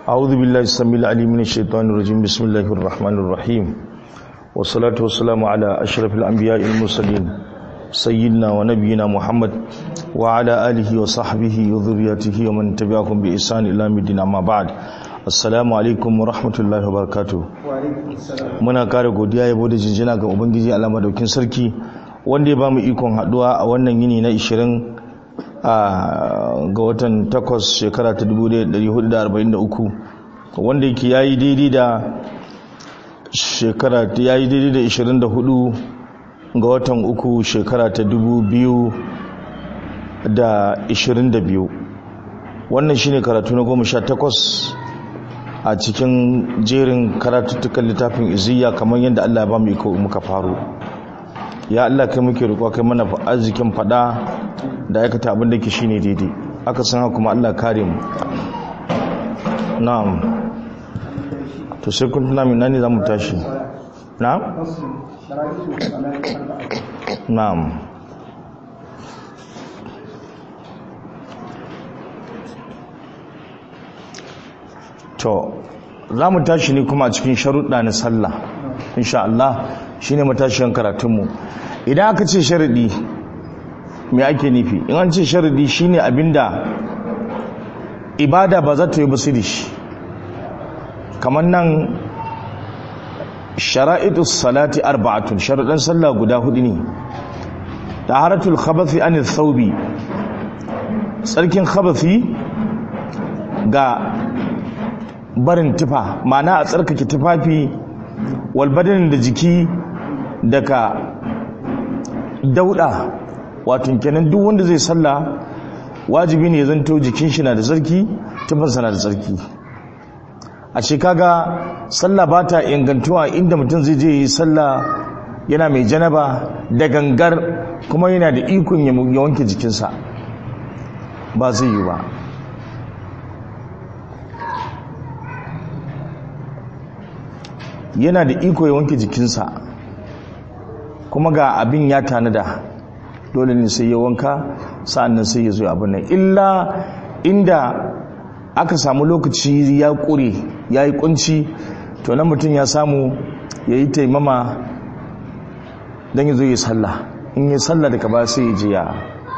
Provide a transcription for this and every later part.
أعوذ بالله السميع العليم من الشيطان الرجيم بسم الله الرحمن الرحيم والصلاة والسلام على أشرف الأنبياء المرسلين سيدنا ونبينا محمد وعلى آله وصحبه وذريته ومن تبعهم بإحسان إلى يوم الدين أما بعد assalamu alaikum wa rahmatullahi wa barakatuh. Muna kare godiya yabo da jinjina ga ubangiji Allah madaukin sarki wanda ya bamu ikon haduwa a wannan yini na 20 ga watan 8 shekara ta 1443 wanda yake yayi daidai da shekara ta yayi daidai da 24 ga watan 3 shekara ta 2022. Wannan shine karatu na 18 a cikin jerin karatuttukan littafin Izziya kamar yadda Allah ya ba mu iko muka faro. Ya Allah kai muke roƙo kai mana arzikin fada da aikata abin da ke shine daidai. Aka san haka kuma Allah kare mu. Na'am. To sai kun tuna min nani zamu tashi. Na'am. Na'am. To za mu tashi ne kuma a cikin sharuɗa na sallah insha Allah shine matashiyan karatunmu. Idan aka ce sharadi me ake nufi? In an ce sharadi shine abinda ibada ba za ta yi basu da shi, kamar nan shara'itus salati arba'atun, sharuɗan sallah guda hudu ne. Taharatul khabathi anil thawbi, tsarkin khabathi ga barin tufa, ma'ana a tsarkake tufafi walbadanin da jiki daga dauda. Wato kenan duk wanda zai sallah wajibi ne ya zanto jikin shi na da tsarki, tufansa na da tsarki. A ce kaga sallah ba ta ingantuwa inda mutum zai je yi sallah yana mai janaba da gangar kuma yana da ikon ya wanke jikinsa, ba zai yi ba. Yana da iko ya wanke jikinsa kuma ga abin ya tanada, dole ne sai ya wanka sa'annan sai ya zo abin nan. Illa inda aka samu lokaci ya ƙure ya yi ƙunci, to nan mutum ya samu ya yi taimama don ya zo ya sallah. In ya sallah daga ba sai ya je ya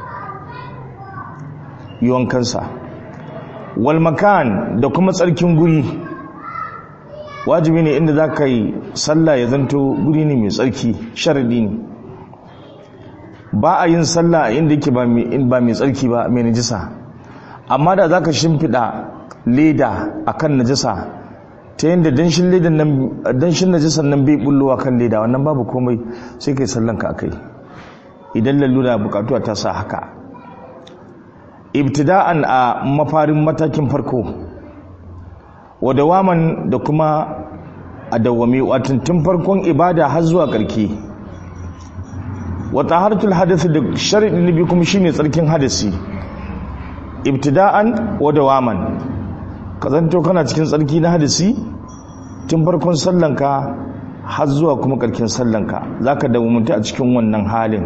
yi wankansa. Walmakan da kuma tsarkin guri, wajibi ne inda za ka yi sallah ya zanto guri ne mai tsarki, sharadi ne. Ba a yin sallah inda yake ba mai tsarki ba, mai najisa. Amma da za ka shimfiɗa leda a kan najisa ta yadda danshin najisan nan bai bullowa kan leda, wannan babu komai, sai ka yi sallanka a kai idan lalura bukatuwa ta sa haka. Ibtida'an a mafarin matakin farko, wadawaman da kuma a dawwame, watan tun farkon ibada har zuwa karki. Wa taharatul hadath da sharadi nabi kuma shine tsarkin hadasi. Ibtida'an wa dawaman, kazanto kana cikin tsarki na hadasi tun farkon sallanka har zuwa kuma karkin sallanka, zaka dawwamta a cikin wannan halin.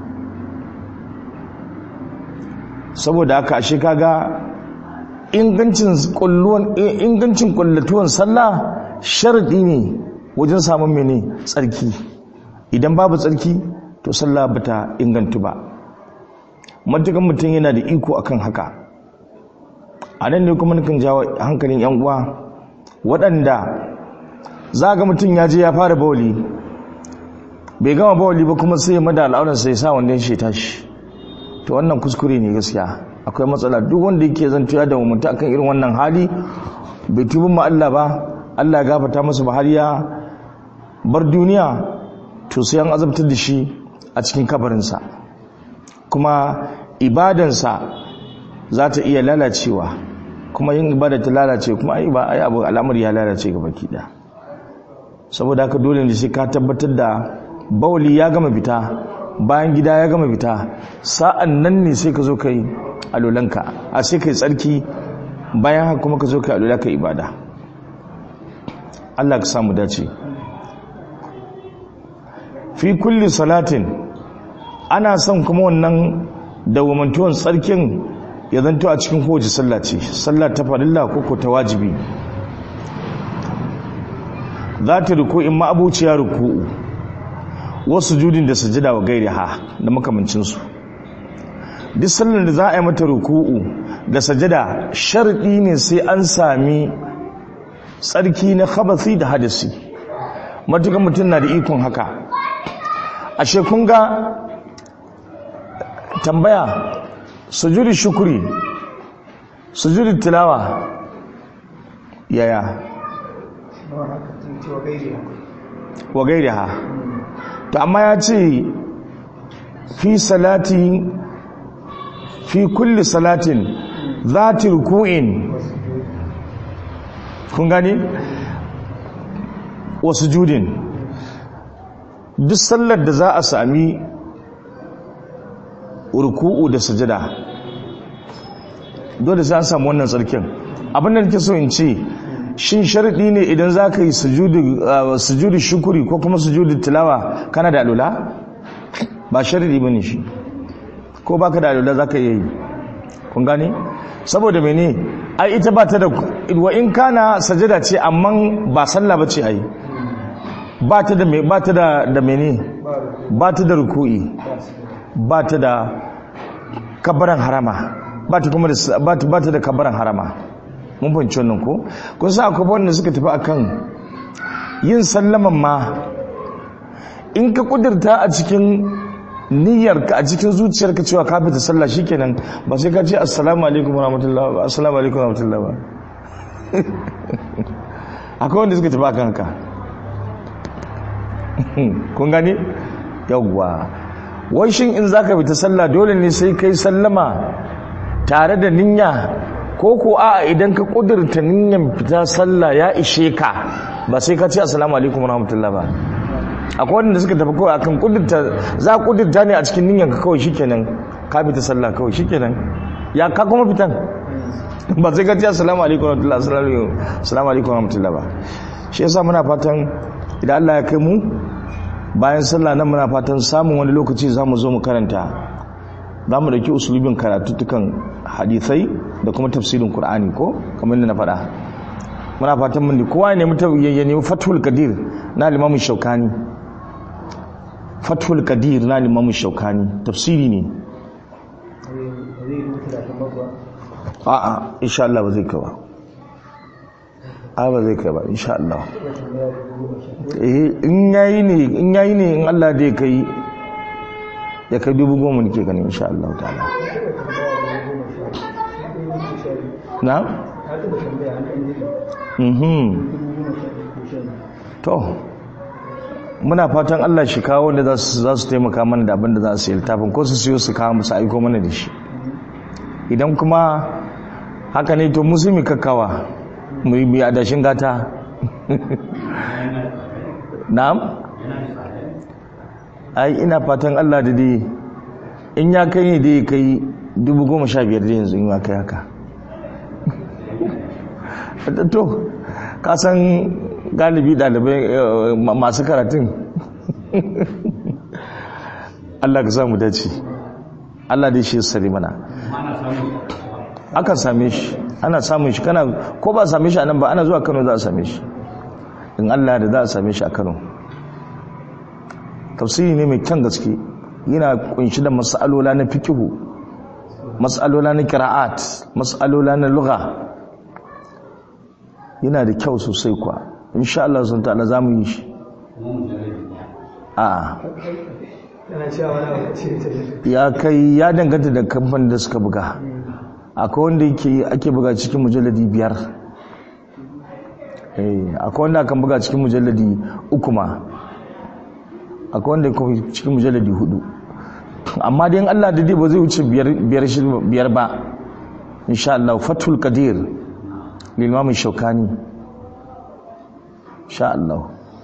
Saboda haka ashe kaga ingancin kullatuwan sallah sharadi ne wajen samun mene tsarki. Idan babu tsarki to sallah bata ingantu ba, matukan mutum yana da iko akan haka. A nan ne kuma nukan jawo hankalin yan uwa waɗanda za ga mutum ya je ya fara bawali, bai gama bawali ba kuma sai ya mada al'auransa ya sa wanda ya tashi. To wannan kuskure ne gaskiya, akwai matsala. Duk wanda yake zanto ya dawo mutum akan irin wannan hali bai tubin ma Allah ba, Allah ya gafarta masa ba har ya bar duniya, to sai an azabtar da shi a cikin kabarinsa, kuma ibadansa za ta iya lalacewa. Kuma yin ibada ta lalace kuma ai abu al'amari ya lalace ga baki da. Saboda haka dole ne sai ka tabbatar da bawli ya gama fita, bayan gida ya gama fita, sa'an nan ne sai ka zo kai alolanka, a sai kai tsarki, bayan haka kuma ka zo kai alola kai ibada. Allah ka samu dace. Fi kulli salatin, ana son kuma wannan dawwamantuwan tsarkin ya zanto a cikin kowace sallah ce, sallah ta farilla ko ta wajibi. za ta ruku'in ma'abuciya ruku'u wasu judin da sujada wa gairi ha da makamancinsu. Duk sallar da za a yi mata ruku'u da sajada sharɗi ne sai an sami tsarki na khabathi da hadasi, matukan mutum na da ikon haka. Ashe kun ga tambaya, sujudi shukuri, sujudi tilawa yaya wa gairiha. To amma ya ce fi kulli salatin zati ruku'in, kun gani, wa sujudin. Duk sallar da za a sami ruku'u da sujada dole sai an samu wannan tsarkin. Abin da nake so in ce, shin sharadi ne idan za ka yi sujudi shukuri ko kuma sujudi tilawa kana da alula? Ba sharadi ba ne shi, ko baka da alula za ka yi. Kun gane? Saboda mene? Ai ita ba ta da, wa in kana sajada ce amma ba sallah ba ce ai, ba ta da mene, ba ta da ruku'i, ba ta da kabbaran harama, ba ta da kabbaran harama. Mun fahimci wannan ko? Kun sa akwai wanda suka tafi akan yin sallaman ma in ka kudurta a cikin niyyarka, a cikin zuciyarka cewa ka fita sallah shikenan, ba sai ka ce assalamu alaikum warahmatullahi ba, assalamu alaikum warahmatullahi ba. Akwai wanda suka tafi akan haka. Kun gani? Yawwa. Wai shin in zaka fita sallah dole ne sai kai sallama tare da niyya, ko ko a idan ka kudurta niyyar fita sallah ya ishe ka, ba sai ka ce assalamu alaikum warahmatullahi ba. Akwai wanda suka tafi kawai akan kudurta, za kudurta ne a cikin niyyar ka kawai shikenan ka fita sallah kawai shikenan, ya ka kuma fitan, ba sai ka ce assalamu alaikum warahmatullahi, assalamu alaikum warahmatullahi ba. Shi yasa muna fatan idan Allah ya kai mu bayan sallah nan, muna fatan samun wani lokaci za mu zo mu karanta, za mu dauki usulubin karatutukan hadisai da kuma tafsirin Qur'ani ko kamar yadda na faɗa. Muna fatan mun kowa ne ya nemi Fathul Qadir na Imam Shawkani. Fathul Qadir na Imam Shawkani tafsiri ne. A'a insha Allah ba zai kai ba. Ba zai kai ba insha Allah. In yayi ne in Allah da ya kai 10,000 nake ganin insha Allah ta'ala. Na? To muna fatan Allah shi kawo wanda za su taimaka mana da abin da za su yi littafin, ko su siyo su kawo musu aiko mana da shi. Idan kuma haka ne to musulmi kakkawa mu yi adashin gata. Na'am? Ai ina fatan Allah da dai in ya kai ne dai kai 15,000 da yanzu in ya kai haka. To ka san galibi dalibai masu karatun Allah ka samu dace, Allah dai shi ya sare mana. Aka same shi, ana samun shi, kana ko ba same shi a nan ba, ana zuwa Kano za a same shi in Allah da za a same shi a Kano. Tafsiri ne mai kyan gaske, yana kunshi da mas'alola na fiqhu, mas'alola na qira'at, mas'alola na lugha. Yana da kyau sosai kuwa, insha Allah sun ta'ala za mu yi shi. Ya kai, ya danganta da kamfanin da suka buga. Akwai wanda ake buga cikin mujalladi 5, akwai wanda akan buga cikin mujalladi 3 ma, akwai wanda cikin mujalladi 4. Amma dai Allah da dai ba zai wuce biyar ba insha Allah. Fathul Qadir Imam Shawkani insha Allah.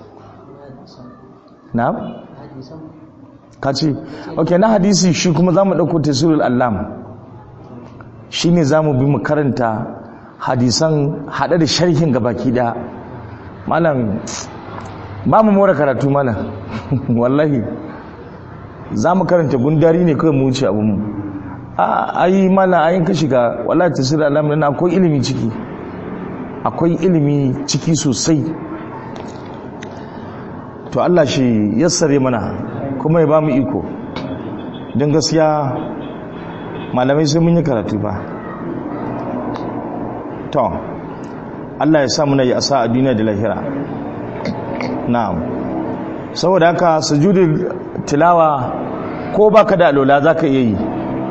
Na'am? Kace okay, na hadisi shi kuma zamu dauko Tafsirul Allam, shine zamu bi mu karanta hadisan hada da sharhin gabaki da. Malam ba mu more karatu malam wallahi zamu karanta gundari ne kai mu wuce abun mu. Ai malam ayin ka shiga wallahi Tafsirul Allam nan akwai ilimi ciki, akwai ilimi ciki sosai. to Allah shi yassare mana kuma ya ba mu iko don gaskiya malamai sai mun yi karatu ba to Allah ya sa muna yi asa a duniya da lahira na'am saboda haka sujudul tilawa ko baka da alola zaka iya yi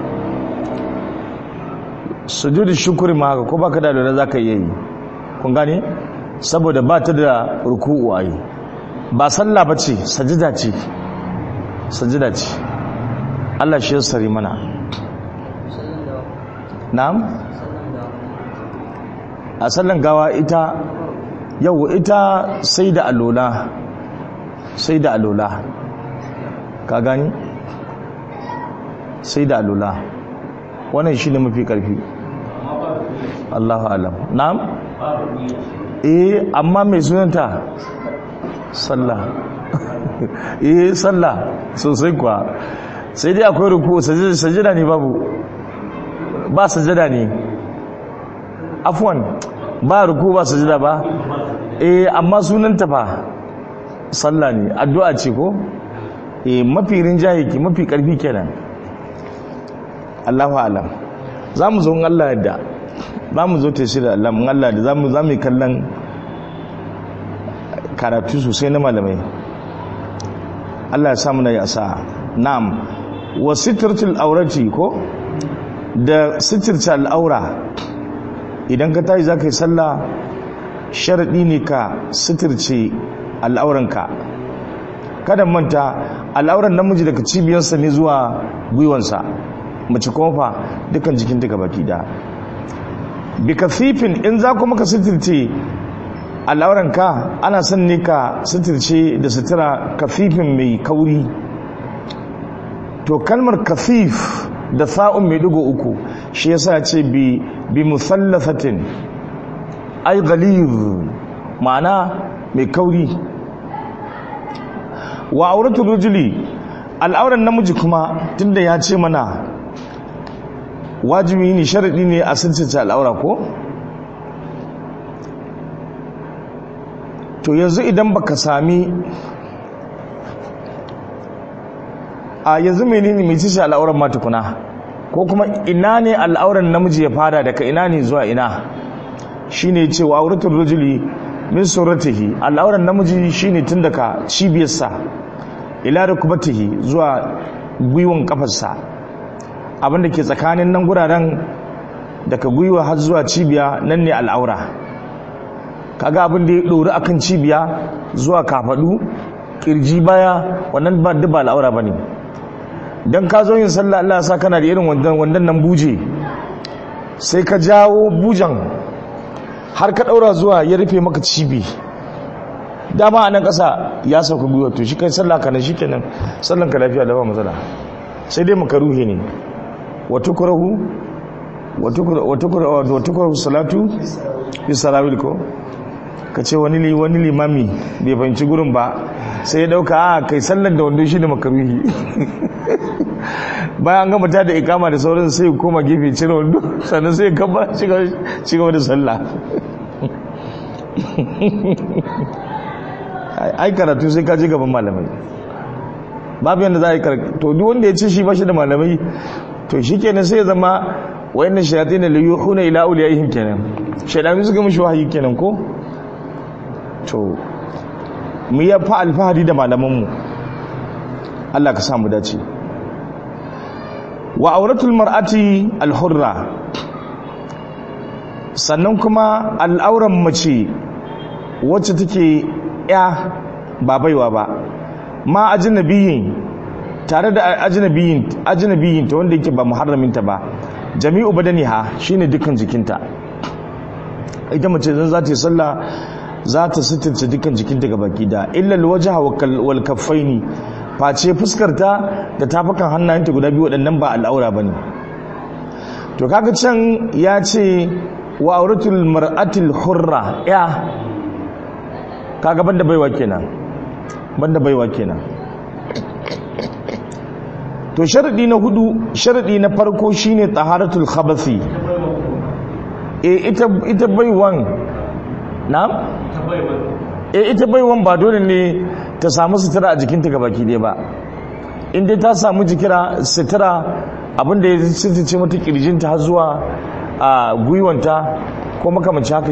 sujudul shukri ma haka ko baka da alola zaka iya yi kun gane saboda ba ta da ruku'u ayi ba sallah bace sajida ce Allah shi ya sari mana na'am a sallan gawa ita sai da alola ka gani sai da alola wannan shi ne mafi karfi Allahu alam na'am amma mai sunanta sallah sallah sosai kuwa sai dai akwai ruku sajada ne ba sajada ne afwan ba ruku ba sajada ba amma sunanta fa sallah ne addu'a ce ko mafi rinjaye ki mafi karfi kenan Allahu alam zamu zo in Allah yadda zamu zo tafsir Allah in Allah da zamu yi kallon karatu sosai na malamai Allah ya samu na yasa na'am wa sitratul aurati ko da sitirta al'aura idan ka tayi zaka yi sallah sharadi ne ka sitirce al'auranka kada manta al'auran namiji daga cibiyarsa ne zuwa gwiwansa mace kuma fa dukan jikin ta gabaki da bi kafifin in za ku maka sitirce al'auranka ana son ne ka sitirce da sutura kafifin mai kauri to kalmar kafif da sa'un mai digo uku shi yasa ce bi musallafatin ay ghalib ma'ana mai kauri wa auratul rajuli al'auran namiji kuma tunda ya ce mana wajibi ne sharadi ne a sitirce al'aura ko to yanzu idan baka sami a yanzu menene mai cishi al'auran ma tukuna ko kuma ina ne al'auran namiji ya fara daga ina ne zuwa ina shine cewa auratul rajuli min suratihi al'auran namiji shine tun daga cibiyarsa ila rukbatihi zuwa gwiwon kafarsa abinda ke tsakanin nan guraren daga gwiwa har zuwa cibiya nan ne al'aura kaga abin da ya dori akan cibiya zuwa kafadu kirji baya wannan ba duba al'aura bane dan ka zo yin sallah Allah ya sa kana da irin wandan nan buje sai ka jawo bujan har ka daura zuwa ya rufe maka cibi dama a nan kasa ya sauka gwiwa to shi kai sallah kana shikenan sallan ka lafiya da ba matsala sai dai makaruhi ne wa tukrahu salatu bi sarawil ko ka ce wani limami bai fahimci gurin ba sai ya dauka a kai sallar da wando shi ne makaruhi bayan gama ta da ikama da sauran sai koma gefe cire wando sannan sai gaba cigaba da sallah ai karatu sai ka ji gaban malamai babu yadda za a yi karatu to duk wanda ya ce shi ba shi da malamai to shi kenan sai ya zama wayannan shayatin da liyuhuna ila awliyaihim kenan shaydanu suka mishi wahayi kenan ko to mu ya fa alfahari da malamanmu Allah ka samu dace wa auratul mar'ati alhurra sannan kuma al'auran mace wacce take ya ba baiwa ba ma ajnabiyin tare da ajnabiyin ta wanda yake ba muharramin ta ba jami'u badaniha shine dukkan jikinta ita mace zan za ta yi sallah za ta sitirce dukkan jikinta ga baki da illa alwajha wal kaffaini face fuskarta da tafukan hannayenta guda biyu waɗannan ba al'aura bane to kaga can ya ce wa auratul mar'atil hurra ya kaga banda baiwa kenan to sharadi na hudu sharadi na farko shine taharatul khabathi ita baiwan na ita baiwan ba dole ne ta samu sutura a jikinta ga baki ɗaya ba, in dai ta samu sutura abinda ya ce mata kirjinta har zuwa a gwiwanta ko makamanci haka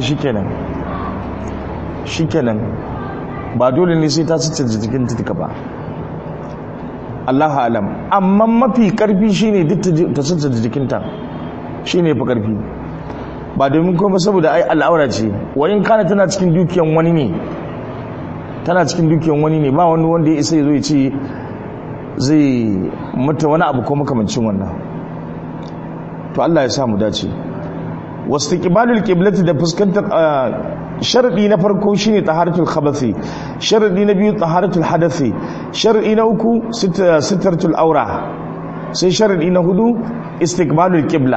shikenan ba dole ne sai ta sutura jikinta duka ba, Allahu alam. Amma mafi karfi shine duk ta sutura jikinta, shine fi karfi, ba domin kuma saboda ai al'aura ce, wa in kana tana cikin dukiyan wani ne ba wani wanda ya isa ya zo ya ce zai mata wani abu ko makamancin wannan. To Allah ya sa mu dace. wastiqbalul qiblati da fuskantar sharadi na farko shine taharatul khabathi, sharadi na biyu taharatul hadathi, sharadi na uku sitratul aura, sai sharadi na hudu istiqbalul qibla.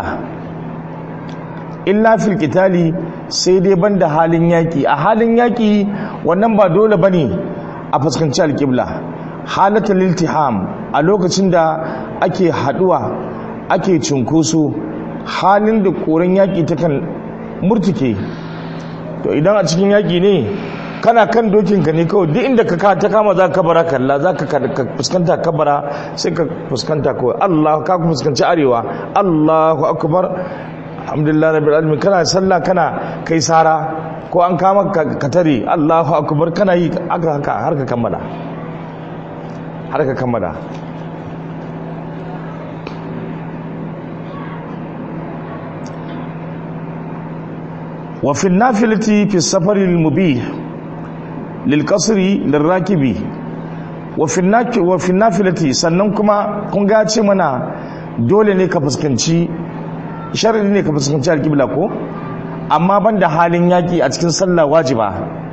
Illa fil qitali, sai dai banda halin yaki. A halin yaki wannan ba dole bane a fuskanci alqibla. Halatul iltiham, a lokacin da ake haduwa ake cinkoso, halin da koren yaki takan murtuke, to idan a cikin yaki ne kana kan dokinka ne kawai duk inda ka ta kama za ka bara kalla, za ka fuskanta kabara sai ka fuskanta kawai Allah, ka fuskanci arewa, Allahu akbar, alhamdulillah rabbil alamin. Kana sallah kana kai sara ko an kama ka tare, Allahu akbar, kana yi haka har ka kammala. wa fi nafilati fi safari al-mubih lil qasri lil rakibi. wa fi nafilati, sannan kuma kun ga ce mana dole ne ka fuskanci, sharadi ne ka fuskanci al-qibla ko, amma banda halin yaki a cikin sallah wajiba.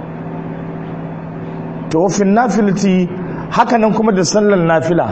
to wa fi nafilati, hakanan kuma da sallar nafila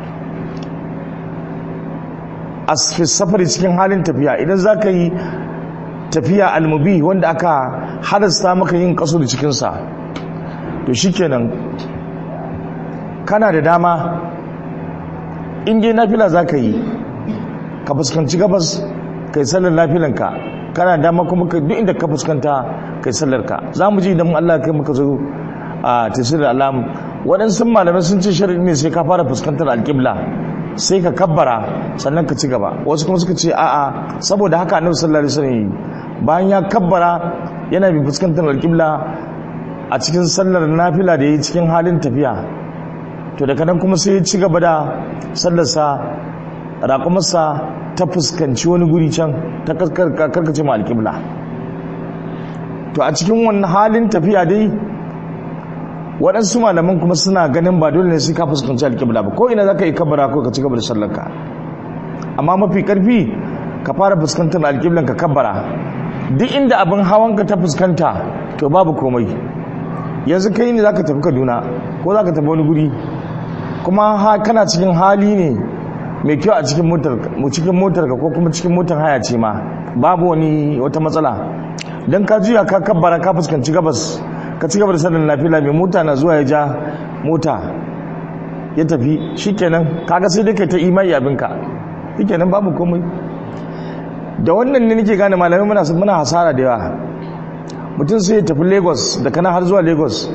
a fi safari cikin halin tafiya, idan za ka yi tafiya almubi wanda aka halasta maka yin kaso da cikinsa, to shikenan kana da dama in dai nafila za ka yi ka fuskanci gabas ka yi sallar nafilanka, kana da dama kuma duk inda ka fuskanta ka yi sallarka. za mu ji idan Allah kai muka zo a tafsirin alam, waɗansu malamai sun ce shari'i ne sai ka fara fuskantar alƙibla sai ka kabbara sannan ka ci gaba, wasu kuma suka ce a'a, saboda haka annabi sallallahu alaihi wasallam bayan ya kabbara yana bi fuskantar alƙibla a cikin sallar nafila da yi cikin halin tafiya, to daga nan kuma sai ya ci gaba da sallarsa, raƙumarsa ta fuskanci wani guri can ta karkace ma alƙibla. to a cikin wannan halin tafiya dai waɗansu malaman kuma suna ganin ba dole ne sai ka fuskanci alƙibla ba, ko ina za ka yi kabara ko ka ci gaba da sallarka, amma mafi ƙarfi ka fara fuskantar alƙiblan ka kabara. duk inda abin hawanka ta fuskanta to babu komai. yanzu kai ne za ka tafi Kaduna ko za ka tafi wani guri, kuma kana cikin hali ne mai kyau a cikin motarka ko kuma cikin motar haya ce ma, babu wata matsala, don ka juya ka kabbara ka fuskanci gabas ka ci gaba da sallar nafila, mai mota na zuwa ya ja mota ya tafi, shikenan kaga sai dai kai ta imani abinka, shikenan babu komai. da wannan ne nake gane malamai muna hasara da yawa. mutum sai ya tafi Lagos, da kana har zuwa Lagos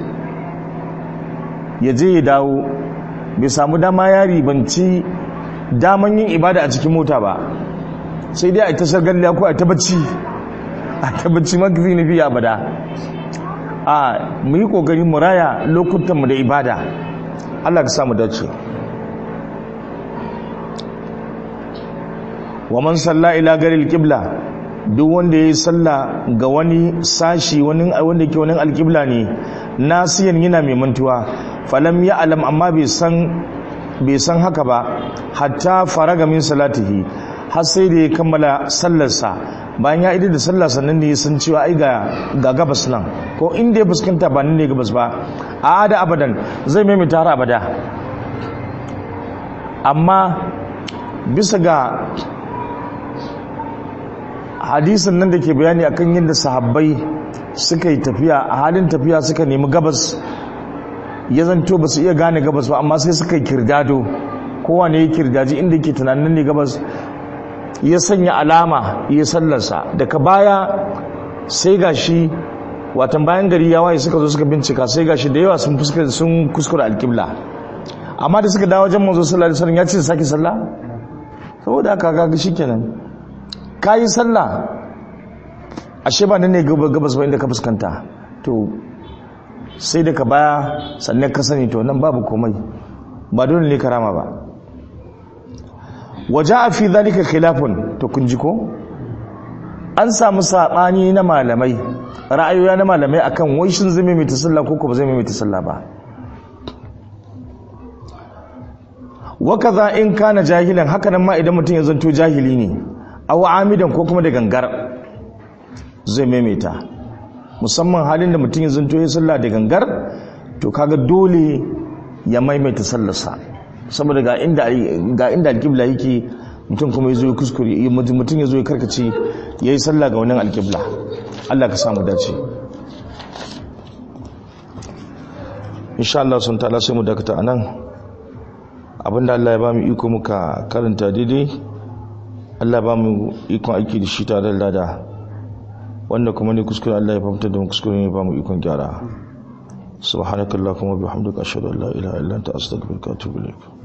ya je ya dawo, bai samu dama ya ribanci daman yin ibada a cikin mota ba, sai dai a ta shagalliya ko a ta bacci magazi na biya abada. mu yi kokari mu raya lokutanmu da ibada, Allah ka samu dace. wa man salla ila garil qibla, duk wanda yayi salla ga wani sashi wanda ke wani alqibla ne, nasiyan yana mai mantuwa, falam ya alam, amma bai san haka ba, hatta faraga min salatihi, har sai da ya kammala sallarsa. bayan ya idar da sallah sannan ne ya san cewa ai ga gabas nan, ko inda ya fuskanta ba nan ne gabas ba, a da abadan zai maimaita har abada. amma bisa ga hadisin nan da ke bayani akan yadda sahabbai suka yi tafiya, a halin tafiya suka nemi gabas, ya zanto ba su iya gane gabas ba, amma sai suka yi kirdado, kowa ne ya kirdaji inda ke tunanin ne gabas, ya sanya alama ya sallarsa. daga baya sai gashi watan bayan gari ya waye suka zo suka bincika sai gashi da yawa sun kuskura alƙibla, amma da suka dawo wajen manzo sallallahu alaihi wasallam ya ce saki sallah. Saboda haka ga shikenan kayi sallah ashe ba nan ne gabas ba inda ka fuskanta, to sai da ka baya sannan ka sani to nan babu komai, ba dole ne karama ba. waja'a fi dhalika khilafun, to kun ji ko an samu sabani na malamai, ra'ayoyi na malamai akan wai shin zai mai sallah ko ba zai mai sallah ba. wakaza in kana jahilan, haka nan ma idan mutum ya zanto jahili ne, aw amidan ko kuma da gangar zai maimaita, musamman halin da mutum ya zanto ya sallah da gangar, to kaga dole ya maimaita sallarsa, saboda ga inda alƙibla yake mutum kuma yazo ya kuskure, mutum yazo ya karkace yayi sallah ga wannan alƙibla. Allah ka samu dace. insha Allah sun ta'ala sai mu dakata anan, abinda Allah ya ba mu iko muka karanta daidai, Allah ba mu ikon aiki da shi tare da lada, wanda kuma ne kuskure Allah ya fahimta da mu kuskure ne ba mu ikon gyara. subhanakallahumma wa bihamdika ashhadu an la ilaha illa anta astaghfiruka wa atubu ilaik.